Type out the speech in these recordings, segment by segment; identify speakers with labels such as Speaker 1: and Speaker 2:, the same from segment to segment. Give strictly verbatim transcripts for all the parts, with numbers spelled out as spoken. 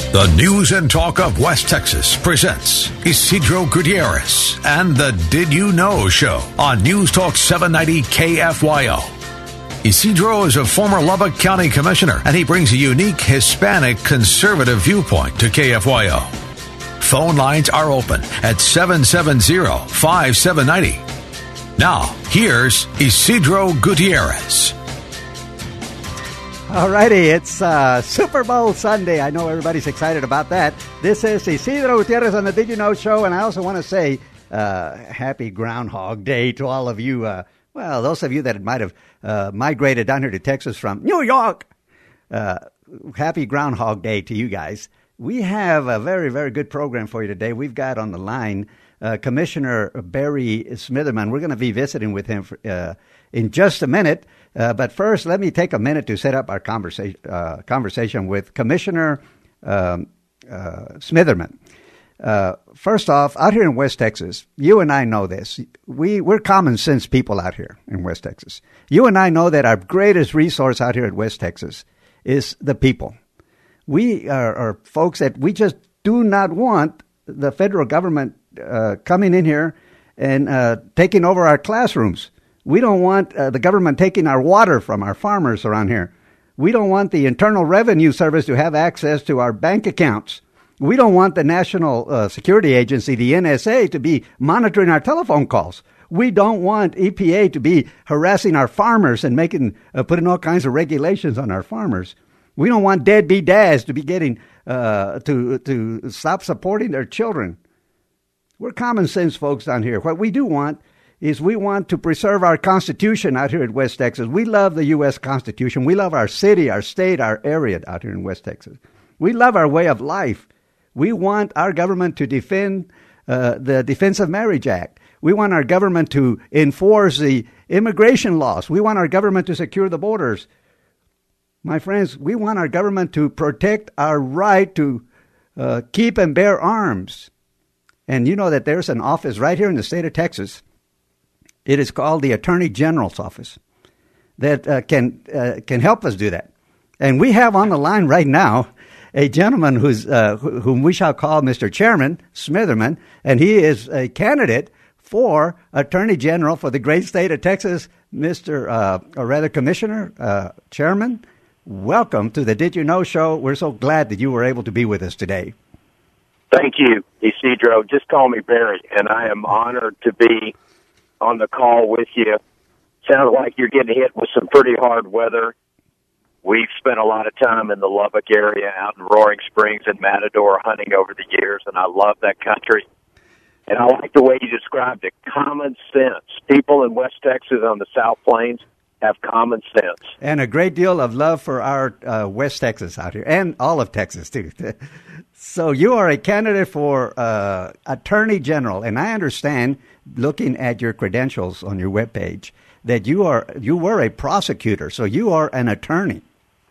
Speaker 1: The News and Talk of West Texas presents Isidro Gutierrez and the Did You Know Show on News Talk seven ninety K F Y O. Isidro is a former Lubbock County Commissioner, and he brings a unique Hispanic conservative viewpoint to K F Y O. Phone lines are open at seven seven zero, five seven nine zero. Now, here's Isidro Gutierrez.
Speaker 2: All righty, it's uh, Super Bowl Sunday. I know everybody's excited about that. This is Isidro Gutierrez on the Did You Know Show, and I also want to say uh, happy Groundhog Day to all of you. Uh, well, those of you that might have uh, migrated down here to Texas from New York, uh, happy Groundhog Day to you guys. We have a very, very good program for you today. We've got on the line uh, Commissioner Barry Smitherman. We're going to be visiting with him for, uh, in just a minute. Uh, but first, let me take a minute to set up our conversation uh, conversation with Commissioner um, uh, Smitherman. Uh, first off, out here in West Texas, you and I know this. We, we're common sense people out here in West Texas. You and I know that our greatest resource out here in West Texas is the people. We are, are folks that we just do not want the federal government uh, coming in here and uh, taking over our classrooms. We don't want uh, the government taking our water from our farmers around here. We don't want the Internal Revenue Service to have access to our bank accounts. We don't want the National uh, Security Agency, the N S A, to be monitoring our telephone calls. We don't want E P A to be harassing our farmers and making uh, putting all kinds of regulations on our farmers. We don't want deadbeat dads to be getting uh, to to stop supporting their children. We're common sense folks down here. What we do want is we want to preserve our Constitution out here in West Texas. We love the U S Constitution. We love our city, our state, our area out here in West Texas. We love our way of life. We want our government to defend uh, the Defense of Marriage Act. We want our government to enforce the immigration laws. We want our government to secure the borders. My friends, we want our government to protect our right to uh, keep and bear arms. And you know that there's an office right here in the state of Texas. It is called the Attorney General's Office that uh, can uh, can help us do that. And we have on the line right now a gentleman who's uh, whom we shall call Mister Chairman Smitherman, and he is a candidate for Attorney General for the great state of Texas. Mister Uh, or rather, Commissioner, uh, Chairman, welcome to the Did You Know Show. We're so glad that you were able to be with us today.
Speaker 3: Thank you, Isidro. Just call me Barry, and I am honored to be on the call with you. Sounds like you're getting hit with some pretty hard weather. We've spent a lot of time in the Lubbock area, out in Roaring Springs and Matador hunting over the years, and I love that country. And I like the way you described it, common sense. People in West Texas on the South Plains have common sense.
Speaker 2: And a great deal of love for our uh, West Texas out here, and all of Texas, too. So you are a candidate for uh, Attorney General, and I understand, looking at your credentials on your webpage, that you are you were a prosecutor, so you are an attorney.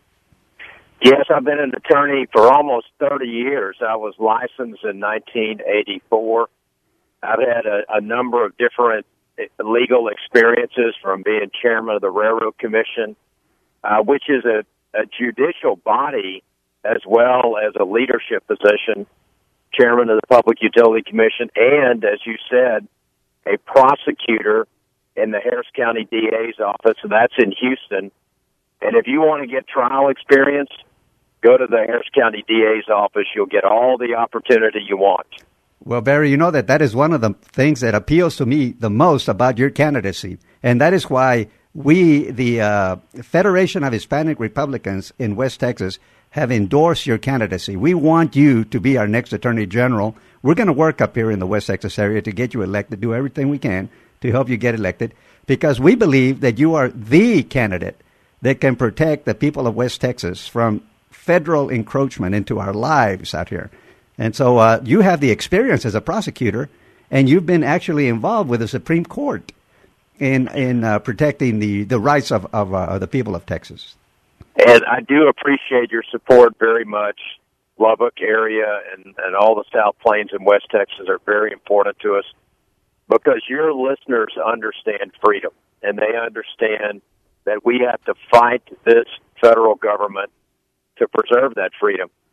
Speaker 3: Yes, I've been an attorney for almost thirty years. I was licensed in nineteen eighty-four. I've had a, a number of different legal experiences, from being chairman of the Railroad Commission, uh, which is a, a judicial body as well as a leadership position, chairman of the Public Utility Commission, and, as you said, a prosecutor in the Harris County D A's office, and that's in Houston. And if you want to get trial experience, go to the Harris County D A's office. You'll get all the opportunity you want.
Speaker 2: Well, Barry, you know that that is one of the things that appeals to me the most about your candidacy, and that is why we, the uh, Federation of Hispanic Republicans in West Texas, have endorsed your candidacy. We want you to be our next Attorney General. We're going to work up here in the West Texas area to get you elected, do everything we can to help you get elected, because we believe that you are the candidate that can protect the people of West Texas from federal encroachment into our lives out here. And so uh, you have the experience as a prosecutor, and you've been actually involved with the Supreme Court in in uh, protecting the, the rights of, of uh, the people of Texas.
Speaker 3: And I do appreciate your support very much. Lubbock area and, and all the South Plains and West Texas are very important to us, because your listeners understand freedom, and they understand that we have to fight this federal government to preserve that freedom.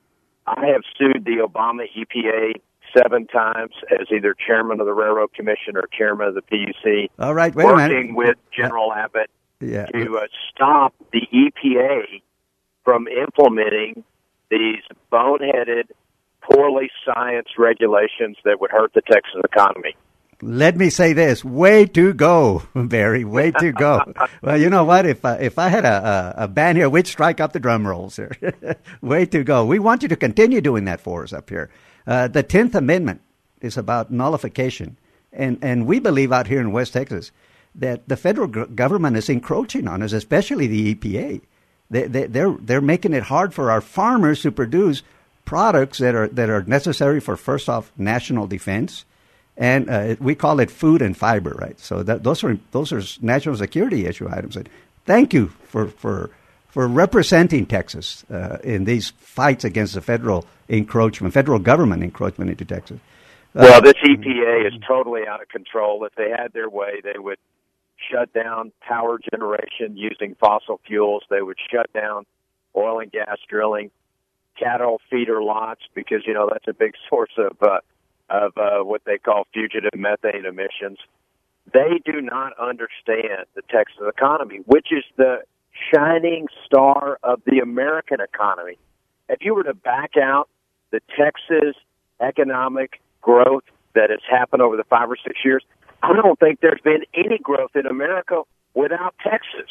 Speaker 3: I have sued the Obama E P A seven times as either chairman of the Railroad Commission or chairman of the P U C.
Speaker 2: All right, wait
Speaker 3: working
Speaker 2: a minute.
Speaker 3: with General Abbott
Speaker 2: yeah.
Speaker 3: to uh, stop the E P A from implementing these boneheaded, poorly scienced regulations that would hurt the Texas economy.
Speaker 2: Let me say this: way to go, Barry. Way to go. Well, you know what? If uh, if I had a, a, a band here, we'd strike up the drum rolls here. Way to go. We want you to continue doing that for us up here. Uh, the tenth Amendment is about nullification, and and we believe out here in West Texas that the federal g- government is encroaching on us, especially the E P A. They, they, they're they're making it hard for our farmers to produce products that are that are necessary for, first off, national defense. And uh, we call it food and fiber, right? So that, those are those are national security issue items. And thank you for for for representing Texas uh, in these fights against the federal encroachment, federal government encroachment into Texas. Uh,
Speaker 3: well, this E P A is totally out of control. If they had their way, they would shut down power generation using fossil fuels. They would shut down oil and gas drilling, cattle feeder lots, because you know that's a big source of. Uh, of uh, what they call fugitive methane emissions. They do not understand the Texas economy, which is the shining star of the American economy. If you were to back out the Texas economic growth that has happened over the five or six years, I don't think there's been any growth in America without Texas.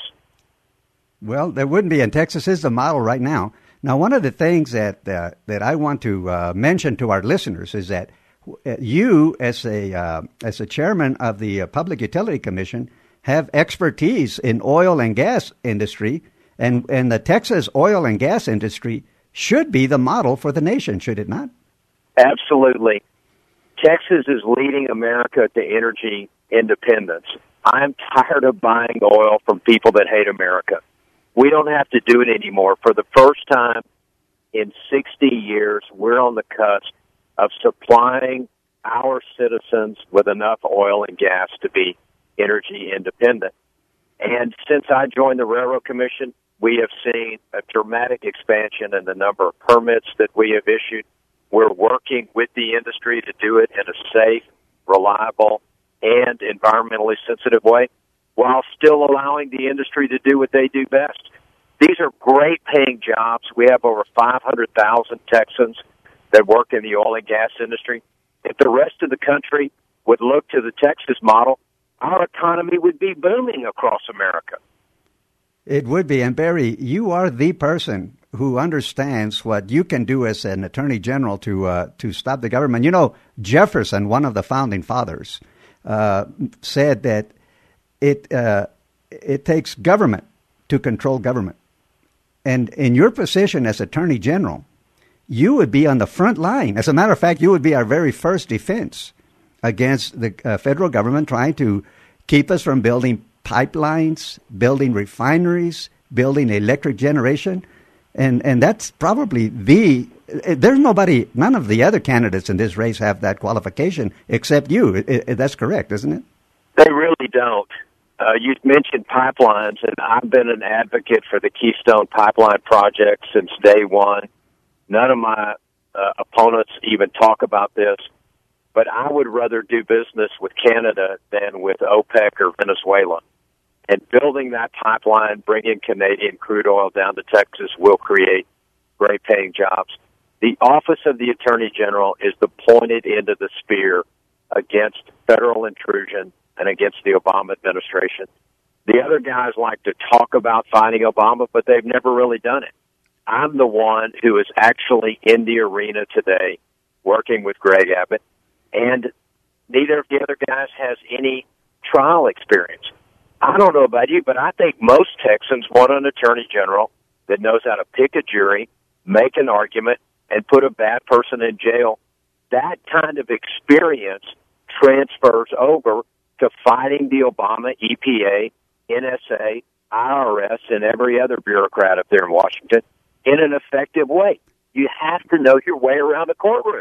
Speaker 2: Well, there wouldn't be, and Texas is the model right now. Now, one of the things that uh, that I want to uh, mention to our listeners is that you, as a uh, as a chairman of the uh, Public Utility Commission, have expertise in oil and gas industry, and and the Texas oil and gas industry should be the model for the nation, should it not?
Speaker 3: Absolutely. Texas is leading America to energy independence. I'm tired of buying oil from people that hate America. We don't have to do it anymore. For the first time in sixty years, we're on the cusp of supplying our citizens with enough oil and gas to be energy independent. And since I joined the Railroad Commission, we have seen a dramatic expansion in the number of permits that we have issued. We're working with the industry to do it in a safe, reliable, and environmentally sensitive way, while still allowing the industry to do what they do best. These are great paying jobs. We have over five hundred thousand Texans that work in the oil and gas industry. If the rest of the country would look to the Texas model, our economy would be booming across America.
Speaker 2: It would be. And Barry, you are the person who understands what you can do as an attorney general to uh, to stop the government. You know, Jefferson, one of the founding fathers, uh, said that it uh, it takes government to control government. And in your position as attorney general, you would be on the front line. As a matter of fact, you would be our very first defense against the uh, federal government trying to keep us from building pipelines, building refineries, building electric generation. And and that's probably the, there's nobody, none of the other candidates in this race have that qualification except you. It, it, that's correct, isn't it?
Speaker 3: They really don't. Uh, you mentioned pipelines, and I've been an advocate for the Keystone Pipeline project since day one. None of my uh, opponents even talk about this, but I would rather do business with Canada than with OPEC or Venezuela. And building that pipeline, bringing Canadian crude oil down to Texas will create great paying jobs. The Office of the Attorney General is the pointed end of the spear against federal intrusion and against the Obama administration. The other guys like to talk about fighting Obama, but they've never really done it. I'm the one who is actually in the arena today working with Greg Abbott, and neither of the other guys has any trial experience. I don't know about you, but I think most Texans want an attorney general that knows how to pick a jury, make an argument, and put a bad person in jail. That kind of experience transfers over to fighting the Obama E P A, N S A, I R S, and every other bureaucrat up there in Washington in an effective way. You have to know your way around the courtroom.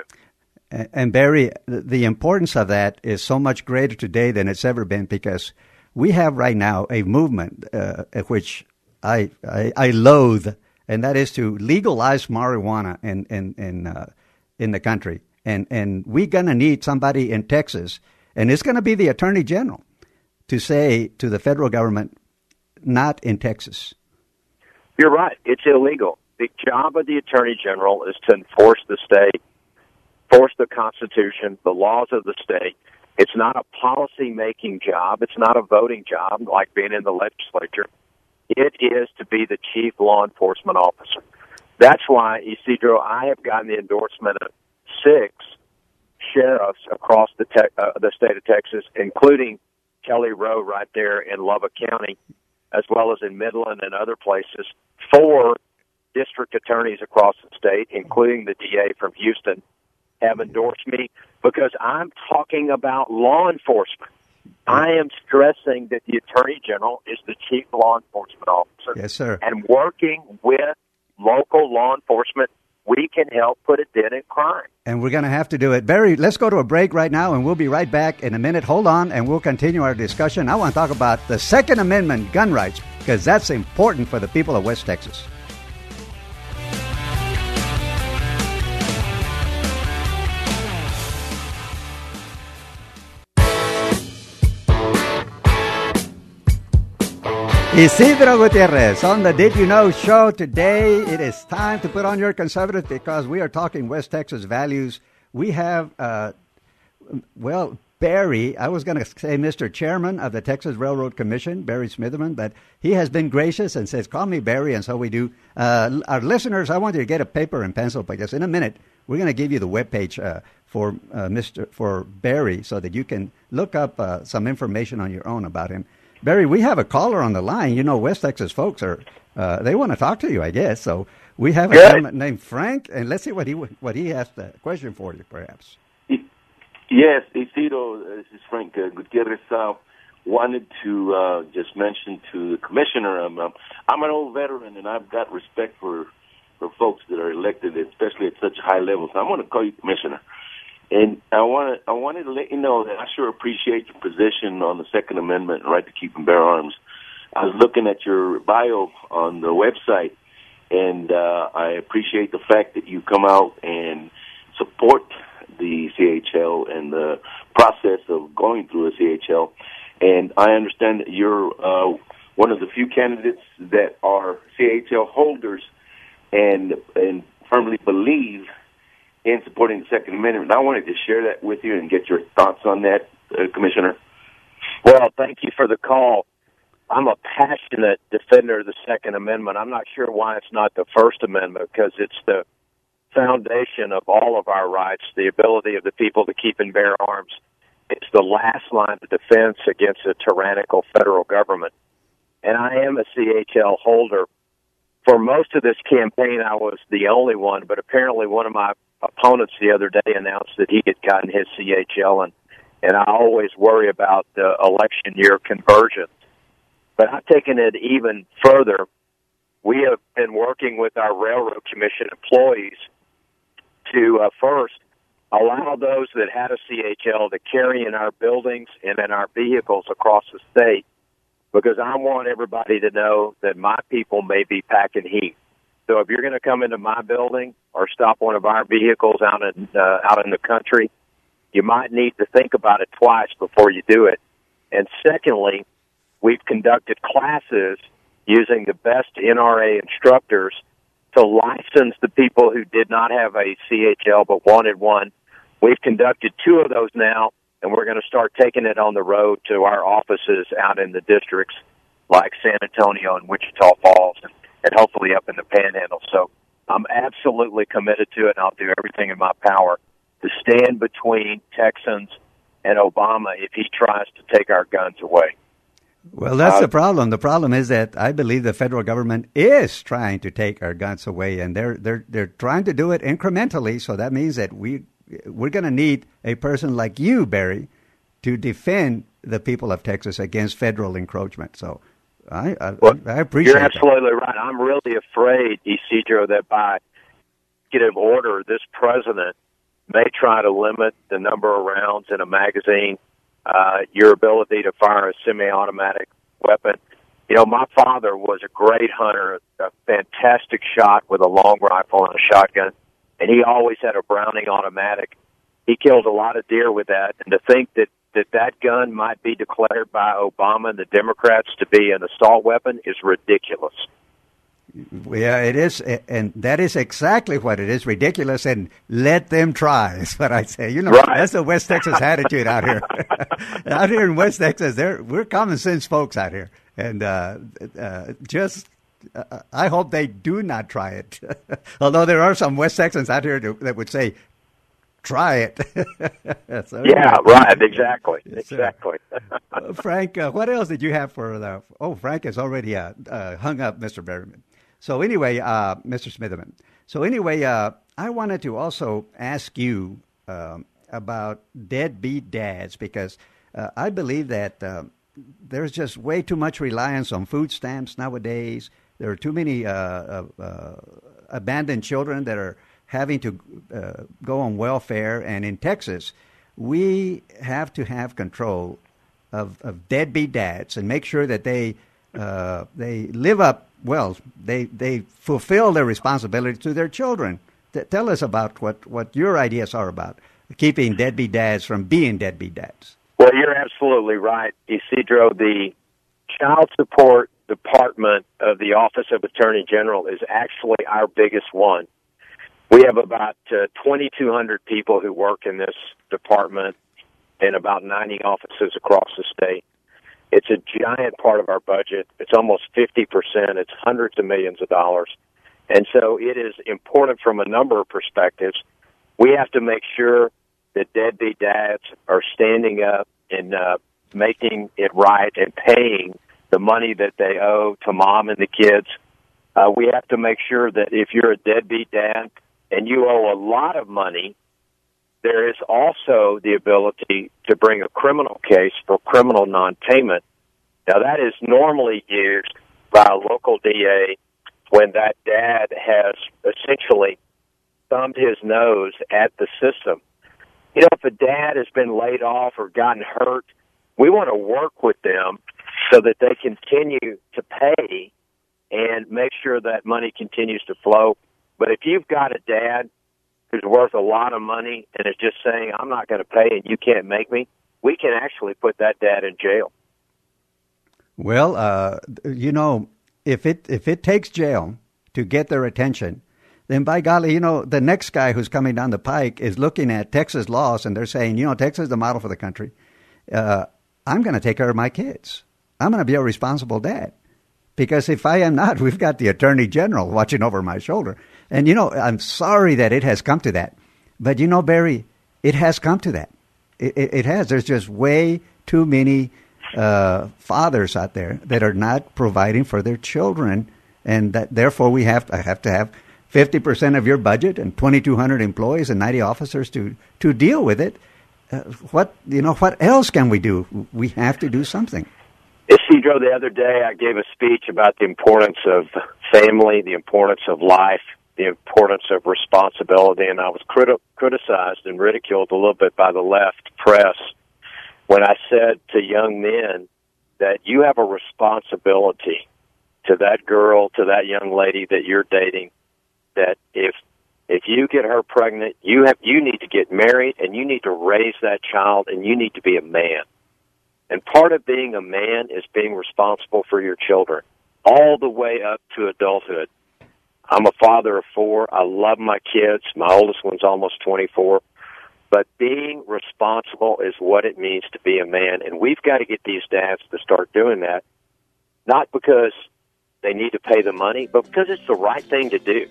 Speaker 2: And Barry, the importance of that is so much greater today than it's ever been, because we have right now a movement uh, which I, I I loathe and that is to legalize marijuana in in in, uh, in the country. And and we're going to need somebody in Texas, and it's going to be the Attorney General, to say to the federal government, not in Texas.
Speaker 3: You're right. It's illegal. The job of the Attorney General is to enforce the state, enforce the Constitution, the laws of the state. It's not a policy-making job. It's not a voting job like being in the legislature. It is to be the chief law enforcement officer. That's why, Isidro, I have gotten the endorsement of six sheriffs across the te- uh, the state of Texas, including Kelly Rowe right there in Lubbock County, as well as in Midland and other places, four district attorneys across the state, including the D A from Houston, have endorsed me because I'm talking about law enforcement. I am stressing that the Attorney General is the chief law enforcement officer.
Speaker 2: Yes, sir.
Speaker 3: And working with local law enforcement, we can help put a dent in crime.
Speaker 2: And we're going to have to do it. Barry, let's go to a break right now, and we'll be right back in a minute. Hold on, and we'll continue our discussion. I want to talk about the Second Amendment gun rights, because that's important for the people of West Texas. Isidro Gutierrez on the Did You Know show today. It is time to put on your conservative because we are talking West Texas values. We have, uh, well, Barry, I was going to say Mister Chairman of the Texas Railroad Commission, Barry Smitherman, but he has been gracious and says, call me Barry, and so we do. Uh, our listeners, I want you to get a paper and pencil because in a minute we're going to give you the webpage uh, for uh, Mister for Barry so that you can look up uh, some information on your own about him. Barry, we have a caller on the line. You know, West Texas folks are, uh, they want to talk to you, I guess. So we have a gentleman named Frank, and let's see what he what he has a question for you, perhaps.
Speaker 4: Yes, Isidro, this is Frank uh, Gutierrez. Uh, wanted to uh, just mention to the commissioner, um, um, I'm an old veteran, and I've got respect for, for folks that are elected, especially at such high levels. I want to call you commissioner. And I want to, I wanted to let you know that I sure appreciate your position on the Second Amendment and right to keep and bear arms. I was looking at your bio on the website, and uh, I appreciate the fact that you come out and support the C H L and the process of going through a C H L. And I understand that you're uh, one of the few candidates that are C H L holders and and firmly believe in supporting the Second Amendment. And I wanted to share that with you and get your thoughts on that, uh, Commissioner.
Speaker 3: Well, thank you for the call. I'm a passionate defender of the Second Amendment. I'm not sure why it's not the First Amendment, because it's the foundation of all of our rights, the ability of the people to keep and bear arms. It's the last line of defense against a tyrannical federal government. And I am a C H L holder. For most of this campaign, I was the only one, but apparently one of my opponents the other day announced that he had gotten his C H L, and, and I always worry about the election year conversions. But I've taken it even further. We have been working with our Railroad Commission employees to uh, first allow those that had a C H L to carry in our buildings and in our vehicles across the state, because I want everybody to know that my people may be packing heat. So if you're going to come into my building or stop one of our vehicles out in uh, out in the country, you might need to think about it twice before you do it. And secondly, we've conducted classes using the best N R A instructors to license the people who did not have a C H L but wanted one. We've conducted two of those now, and we're going to start taking it on the road to our offices out in the districts like San Antonio and Wichita Falls, and, and hopefully up in the Panhandle. So I'm absolutely committed to it, and I'll do everything in my power to stand between Texans and Obama if he tries to take our guns away.
Speaker 2: Well, that's uh, the problem. The problem is that I believe the federal government is trying to take our guns away, and they're they're they're trying to do it incrementally. So that means that we we're going to need a person like you, Barry, to defend the people of Texas against federal encroachment. So I I, well, I appreciate.
Speaker 3: You're absolutely that. right. I'm really afraid, Isidro, that by executive order, this president may try to limit the number of rounds in a magazine, uh, your ability to fire a semi-automatic weapon. You know, my father was a great hunter, a fantastic shot with a long rifle and a shotgun, and he always had a Browning automatic. He killed a lot of deer with that, and to think that that, that gun might be declared by Obama and the Democrats to be an assault weapon is ridiculous.
Speaker 2: Yeah, it is, and that is exactly what it is, ridiculous, and let them try, is what I say. You know, right. That's the West Texas attitude out here. Out here in West Texas, they're, we're common sense folks out here, and uh, uh, just, uh, I hope they do not try it. Although there are some West Texans out here that would say, try it. So,
Speaker 3: yeah, right, exactly, exactly.
Speaker 2: uh, Frank, uh, what else did you have for the, oh, Frank has already uh, uh, hung up, Mister Berryman. So anyway, uh, Mister Smitherman. So anyway, uh, I wanted to also ask you um, about deadbeat dads, because uh, I believe that uh, there's just way too much reliance on food stamps nowadays. There are too many uh, uh, uh, abandoned children that are having to uh, go on welfare. And in Texas, we have to have control of, of deadbeat dads and make sure that they uh, they live up. Well, they they fulfill their responsibility to their children. T- tell us about what, what your ideas are about keeping deadbeat dads from being deadbeat dads.
Speaker 3: Well, you're absolutely right, Isidro. The Child Support Department of the Office of Attorney General is actually our biggest one. We have about uh, twenty-two hundred people who work in this department and about ninety offices across the state. It's a giant part of our budget. It's almost fifty percent. It's hundreds of millions of dollars. And so it is important from a number of perspectives. We have to make sure that deadbeat dads are standing up and uh, making it right and paying the money that they owe to mom and the kids. Uh, we have to make sure that if you're a deadbeat dad and you owe a lot of money, there is also the ability to bring a criminal case for criminal non-payment. Now, that is normally used by a local D A when that dad has essentially thumbed his nose at the system. You know, if a dad has been laid off or gotten hurt, we want to work with them so that they continue to pay and make sure that money continues to flow. But if you've got a dad who's worth a lot of money and is just saying, I'm not going to pay and you can't make me, we can actually put that dad in jail.
Speaker 2: Well, uh, you know, if it if it takes jail to get their attention, then by golly, you know, the next guy who's coming down the pike is looking at Texas laws and they're saying, you know, Texas is the model for the country. Uh, I'm going to take care of my kids. I'm going to be a responsible dad. Because if I am not, we've got the Attorney General watching over my shoulder. And, you know, I'm sorry that it has come to that. But, you know, Barry, it has come to that. It, it, it has. There's just way too many uh, fathers out there that are not providing for their children. And that therefore we have to have, to have fifty percent of your budget and twenty-two hundred employees and ninety officers to, to deal with it. Uh, what, you know, what else can we do? We have to do something.
Speaker 3: Isidro, the other day I gave a speech about the importance of family, the importance of life, the importance of responsibility, and I was criti- criticized and ridiculed a little bit by the left press when I said to young men that you have a responsibility to that girl, to that young lady that you're dating, that if if you get her pregnant, you have you need to get married and you need to raise that child and you need to be a man. And part of being a man is being responsible for your children, all the way up to adulthood. I'm a father of four. I love my kids. My oldest one's almost twenty-four. But being responsible is what it means to be a man. And we've got to get these dads to start doing that, not because they need to pay the money, but because it's the right thing to do.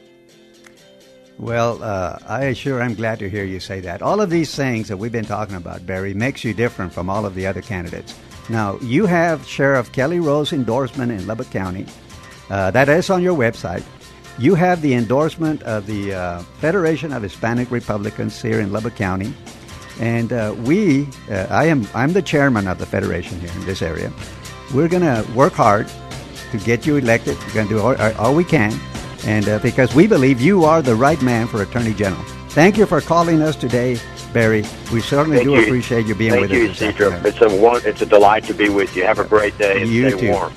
Speaker 2: Well, uh, I sure am glad to hear you say that. All of these things that we've been talking about, Barry, makes you different from all of the other candidates. Now, you have Sheriff Kelly Rowe's endorsement in Lubbock County. Uh, that is on your website. You have the endorsement of the uh, Federation of Hispanic Republicans here in Lubbock County. And uh, we, uh, I am, I'm the chairman of the Federation here in this area. We're going to work hard to get you elected. We're going to do all, all we can. And uh, because we believe you are the right man for Attorney General. Thank you for calling us today, Barry. We certainly
Speaker 3: Thank
Speaker 2: do
Speaker 3: you.
Speaker 2: appreciate you being
Speaker 3: Thank
Speaker 2: with
Speaker 3: you,
Speaker 2: us.
Speaker 3: Isidro. It's a one, it's a delight to be with you. Have a great day and
Speaker 2: you
Speaker 3: stay
Speaker 2: too.
Speaker 3: warm.